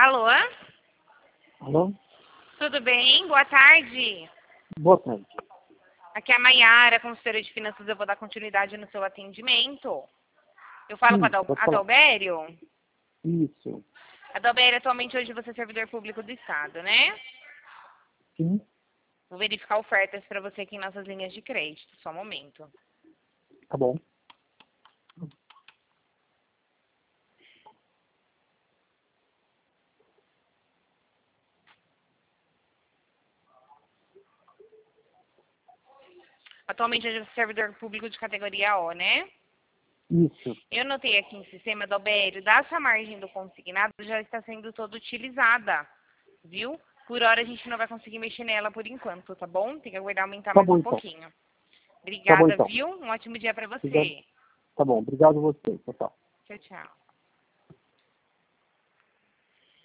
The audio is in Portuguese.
Alô? Alô? Tudo bem? Boa tarde. Boa tarde. Aqui é a Maiara, consultora de finanças. Eu vou dar continuidade no seu atendimento. Eu falo com Pode falar. Adalbério? Isso. Adalbério, atualmente hoje você é servidor público do Estado, né? Sim. Vou verificar ofertas para você aqui em nossas linhas de crédito. Só um momento. Tá bom. Atualmente hoje você é servidor público de categoria O, né? Isso. Eu notei aqui no sistema, Adalbério, dessa margem do consignado já está sendo toda utilizada, viu? Por hora a gente não vai conseguir mexer nela por enquanto, tá bom? Tem que aguardar aumentar Tá mais bom, um então. pouquinho. Tá bom, Obrigada, então. viu? Um ótimo dia para Obrigado. você. Tá bom. Obrigado a você. Tchau, tchau. Tchau, tchau.